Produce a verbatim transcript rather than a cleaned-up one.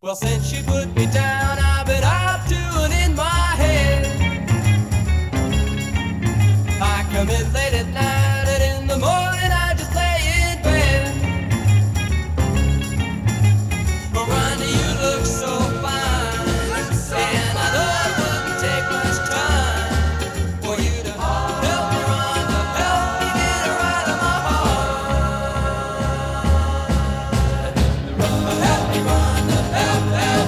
Well, since you put me down, I've been out doing in my head. I come in late at night, and in the morning I just lay in bed. But Ronnie, you look so fine, and I know it wouldn't take much time for you to help me, Rhonda, help me get her out of my heart. Help me, Rhonda, help, help.